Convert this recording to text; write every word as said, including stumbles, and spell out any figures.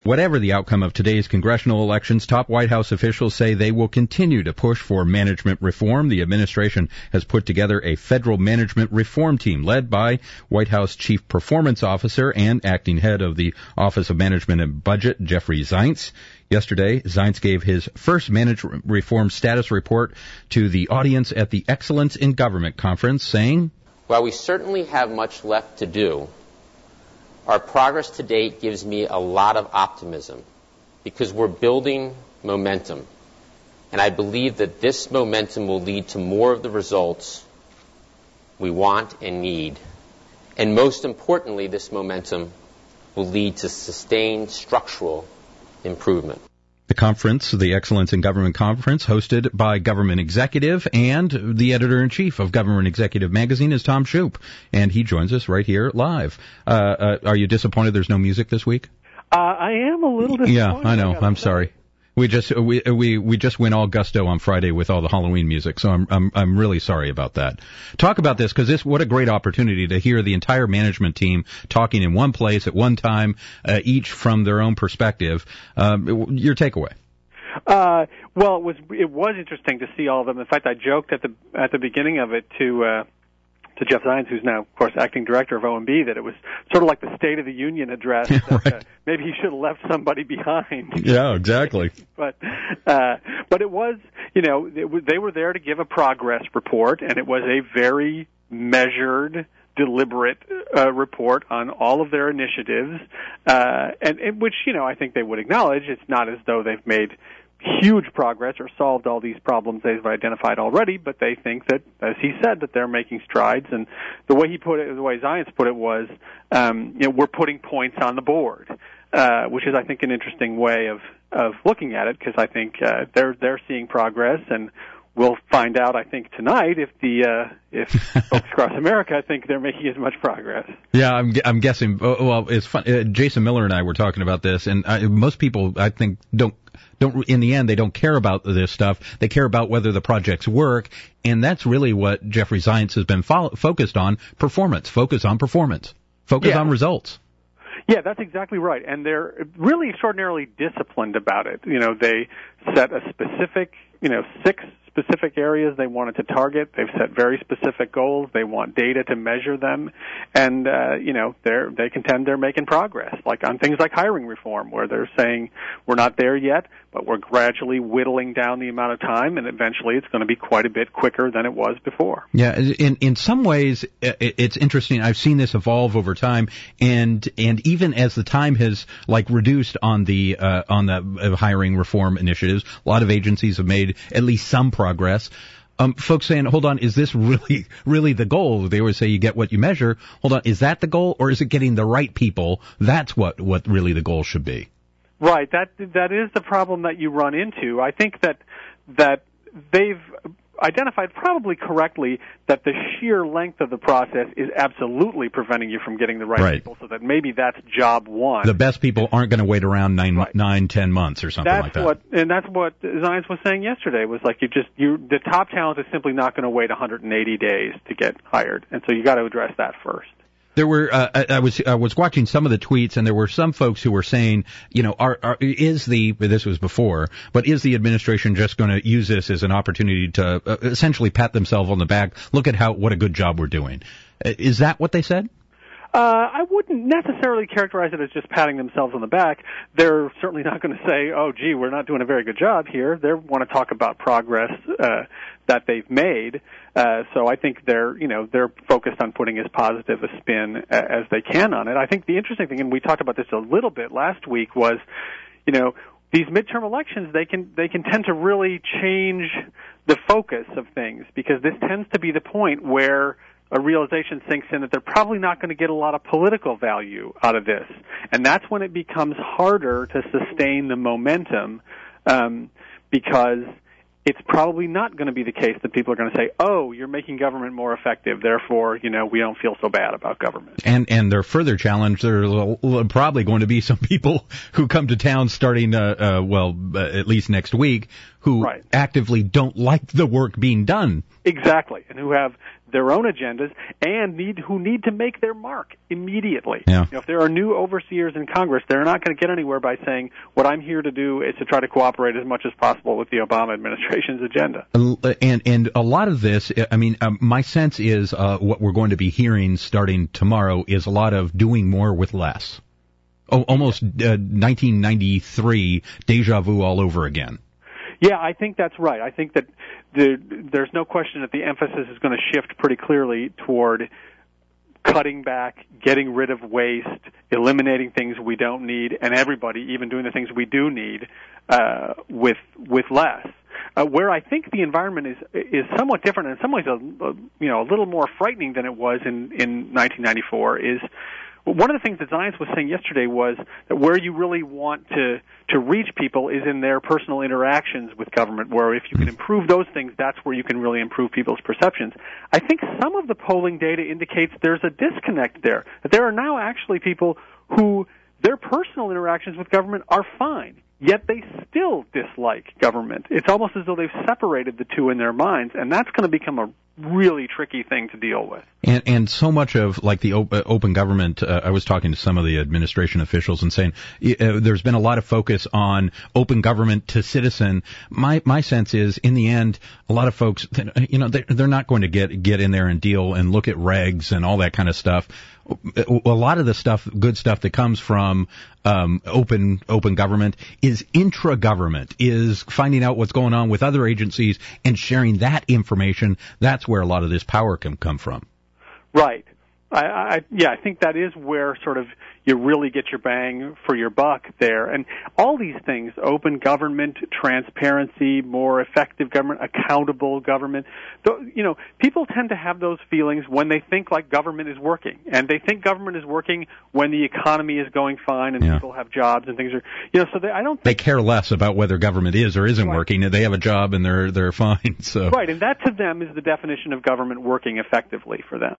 Whatever the outcome of today's congressional elections, top White House officials say they will continue to push for management reform. The administration has put together a federal management reform team led by White House Chief Performance Officer and acting head of the Office of Management and Budget, Jeffrey Zients. Yesterday, Zients gave his first management reform status report to the audience at the Excellence in Government conference, saying, "While we certainly have much left to do, our progress to date gives me a lot of optimism because we're building momentum. And I believe that this momentum will lead to more of the results we want and need. And most importantly, this momentum will lead to sustained structural improvement." The conference, the Excellence in Government Conference, hosted by Government Executive, and the editor-in-chief of Government Executive magazine is Tom Shoup, and he joins us right here live. Uh, uh, are you disappointed there's no music this week? Uh, I am a little disappointed. Yeah, I know. I I'm say. sorry. We just we we we just went all gusto on Friday with all the Halloween music, so I'm I'm I'm really sorry about that. Talk about this, because this what a great opportunity to hear the entire management team talking in one place at one time, uh, each from their own perspective. Um, your takeaway? Uh, well, it was it was interesting to see all of them. In fact, I joked at the at the beginning of it to. Uh, to Jeff Zients, who's now, of course, acting director of O M B, that it was sort of like the State of the Union address. That, right. uh, maybe he should have left somebody behind. Yeah, exactly. but uh, but it was, you know, it was, they were there to give a progress report, and it was a very measured, deliberate uh, report on all of their initiatives, uh, and, and which, you know, I think they would acknowledge. It's not as though they've made huge progress or solved all these problems they've identified already, but they think that, as he said, that they're making strides. And the way he put it, the way Zients put it was, um, you know, we're putting points on the board, uh, which is, I think, an interesting way of of looking at it, because I think uh, they're they're seeing progress, and we'll find out, I think, tonight if the uh, if folks across America think they're making as much progress. Yeah, I'm I'm guessing. Well, it's fun. Uh, Jason Miller and I were talking about this, and I, most people, I think, don't. Don't, in the end, they don't care about this stuff. They care about whether the projects work, and that's really what Jeffrey Zients has been fo- focused on, performance. Focus on performance. Focus yeah. on results. Yeah, that's exactly right. And they're really extraordinarily disciplined about it. You know, they set a specific, you know, six specific areas they wanted to target. They've set very specific goals. They want data to measure them. And, uh, you know, they're, they contend they're making progress, like on things like hiring reform, where they're saying we're not there yet, but we're gradually whittling down the amount of time, and eventually it's going to be quite a bit quicker than it was before. Yeah, in in some ways, it's interesting. I've seen this evolve over time, and and even as the time has like reduced on the uh, on the hiring reform initiatives, a lot of agencies have made at least some progress. Um, folks saying, hold on, is this really, really the goal? They always say you get what you measure. Hold on, is that the goal, or is it getting the right people? That's what, what really the goal should be. Right. That that is the problem that you run into. I think that that they've identified probably correctly that the sheer length of the process is absolutely preventing you from getting the right, right. people, so that maybe that's job one. The best people aren't going to wait around nine, right. nine, ten months or something that's like that. What, and that's what Zients was saying yesterday, was like you just, you, the top talent is simply not going to wait one hundred eighty days to get hired, and so you got to address that first. There were, uh, I, I was, I was watching some of the tweets, and there were some folks who were saying, you know, are, are, is the, this was before, but is the administration just going to use this as an opportunity to uh, essentially pat themselves on the back? Look at how, what a good job we're doing. Uh, is that what they said? Uh, I wouldn't necessarily characterize it as just patting themselves on the back. They're certainly not going to say, oh, gee, we're not doing a very good job here. They want to talk about progress uh, that they've made. Uh, so I think they're, you know, they're focused on putting as positive a spin as they can on it. I think the interesting thing, and we talked about this a little bit last week, was, you know, these midterm elections, they can they can tend to really change the focus of things, because this tends to be the point where a realization sinks in that they're probably not going to get a lot of political value out of this. And that's when it becomes harder to sustain the momentum, um, because it's probably not going to be the case that people are going to say, oh, you're making government more effective, therefore, you know, we don't feel so bad about government. And and their further challenge, there are probably going to be some people who come to town starting, uh, uh, well, uh, at least next week, who right. actively don't like the work being done. Exactly, and who have their own agendas and need who need to make their mark immediately. Yeah. You know, if there are new overseers in Congress, they're not going to get anywhere by saying, what I'm here to do is to try to cooperate as much as possible with the Obama administration's agenda. And and a lot of this, I mean, um, my sense is uh, what we're going to be hearing starting tomorrow is a lot of doing more with less. Oh, almost uh, nineteen ninety-three deja vu all over again. Yeah, I think that's right. I think that the, there's no question that the emphasis is going to shift pretty clearly toward cutting back, getting rid of waste, eliminating things we don't need, and everybody even doing the things we do need uh, with with less. Uh, where I think the environment is is somewhat different, and in some ways, a, a, you know, a little more frightening than it was in in nineteen ninety-four is. One of the things that Zients was saying yesterday was that where you really want to, to reach people is in their personal interactions with government, where if you can improve those things, that's where you can really improve people's perceptions. I think some of the polling data indicates there's a disconnect there, that there are now actually people who their personal interactions with government are fine, yet they still dislike government. It's almost as though they've separated the two in their minds, and that's going to become a really tricky thing to deal with. And and so much of like the op- open government, uh, I was talking to some of the administration officials and saying uh, there's been a lot of focus on open government to citizen. My my sense is in the end, a lot of folks, you know, they're, they're not going to get get in there and deal and look at regs and all that kind of stuff. A lot of the stuff, good stuff that comes from um, open open government is intra-government, is finding out what's going on with other agencies and sharing that information. That's where a lot of this power can come from. Right. I, I, yeah, I think that is where sort of you really get your bang for your buck there. And all these things, open government, transparency, more effective government, accountable government, you know, people tend to have those feelings when they think like government is working. And they think government is working when the economy is going fine and yeah. people have jobs and things are, you know, so they, I don't think... They care less about whether government is or isn't right. working. They have a job and they're, they're fine, so... Right, and that to them is the definition of government working effectively for them.